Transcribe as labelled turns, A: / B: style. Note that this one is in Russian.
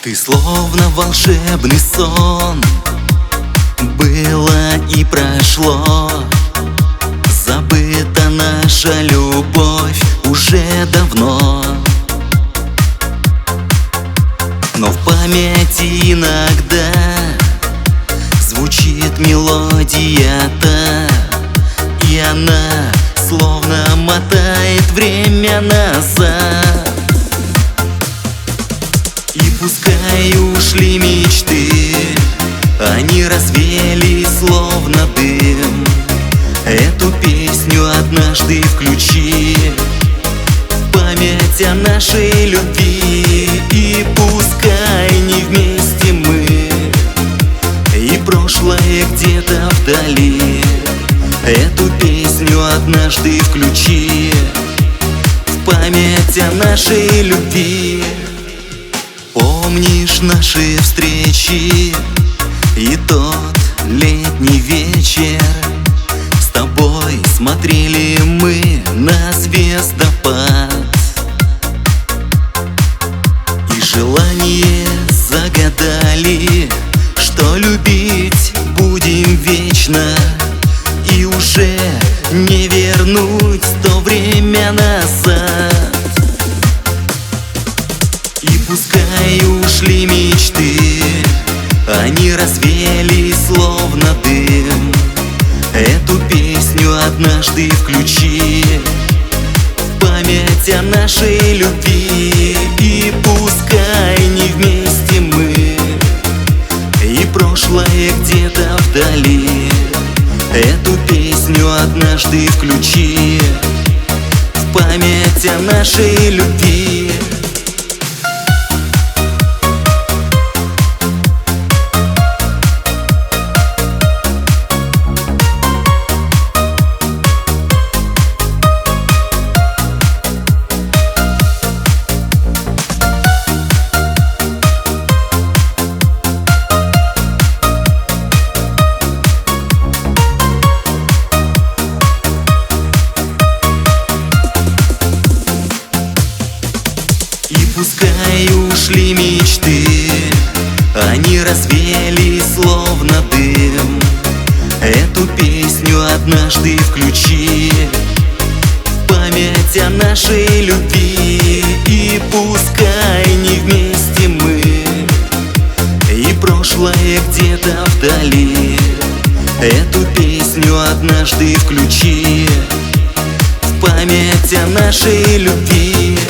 A: Ты словно волшебный сон, было и прошло. Забыта наша любовь уже давно, но в памяти иногда звучит мелодия та, и она словно мотает время назад. И пускай ушли мечты, они развеялись словно дым. Эту песню однажды включи в память о нашей любви. И пускай не вместе мы, и прошлое где-то вдали, эту песню однажды включи в память о нашей любви. Помнишь наши встречи и тот летний вечер? С тобой смотрели мы на звездопад, и желание загадали, что любить будем вечно, и уже не вернуть то время назад. И пускай ушли мечты, они развеялись словно дым. Эту песню однажды включи в память о нашей любви. И пускай не вместе мы, и прошлое где-то вдали, эту песню однажды включи в память о нашей любви. И пускай ушли мечты, они развеялись словно дым. Эту песню однажды включи в память о нашей любви. И пускай не вместе мы, и прошлое где-то вдали, эту песню однажды включи в память о нашей любви.